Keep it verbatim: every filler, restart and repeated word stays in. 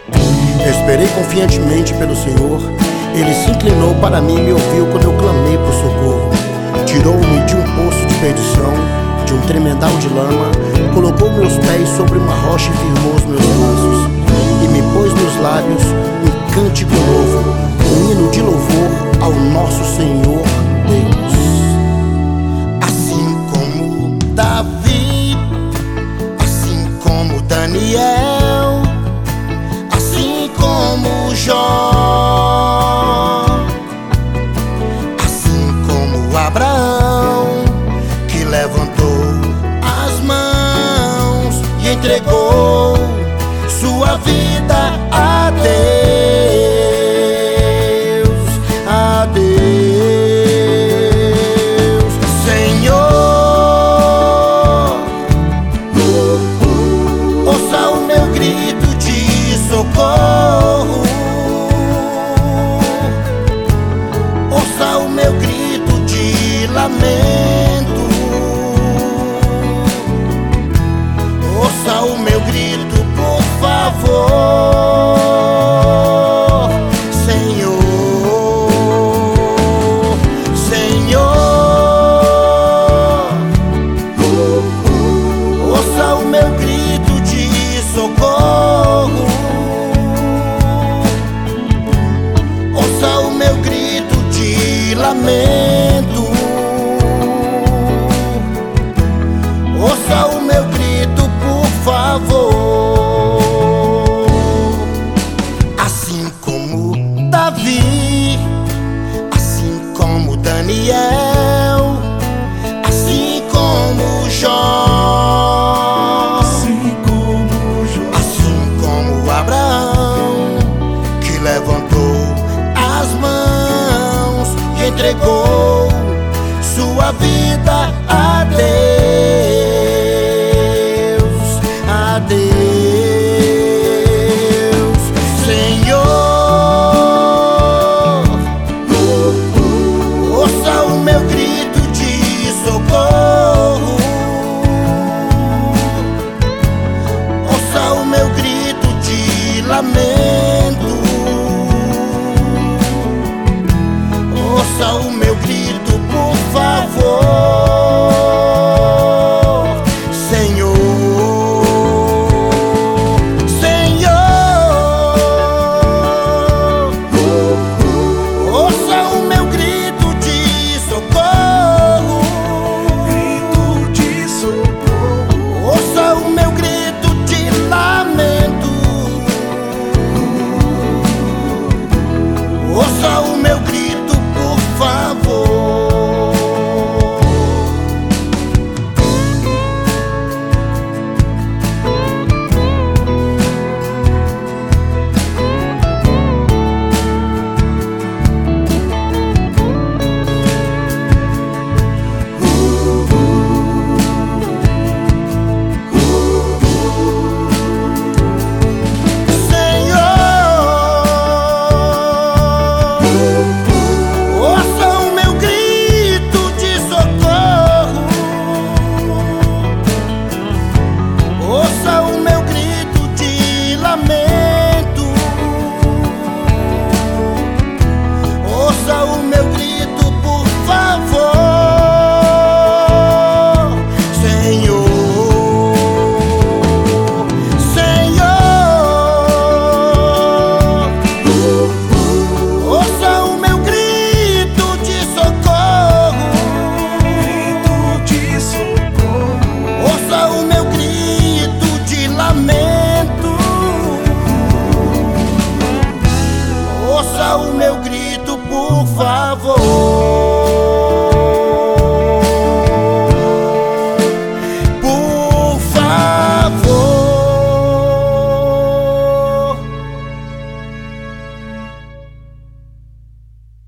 Esperei confiantemente pelo Senhor. Ele se inclinou para mim e me ouviu quando eu clamei por socorro. Tirou-me de um poço de perdição, de um tremedal de lama. Colocou meus pés sobre uma rocha e firmou os meus passos. E me pôs nos lábios um cântico novo, um hino de louvor ao nosso Senhor Deus. Assim como Davi, assim como Daniel, assim como Jó, assim como Abraão, que levantou as mãos e entregou sua vida a Deus, a Deus. Senhor, ouça o meu grito de socorro, ouça o meu grito de lamento, ouça o meu grito, por favor, Senhor. Senhor, ouça o meu grito de socorro, ouça o meu grito de lamento, ouça o meu grito, por favor. Assim como Davi, assim como Daniel, assim como Jó, assim como Jó, assim como Abraão, que levantou as mãos e entregou sua vida a Deus.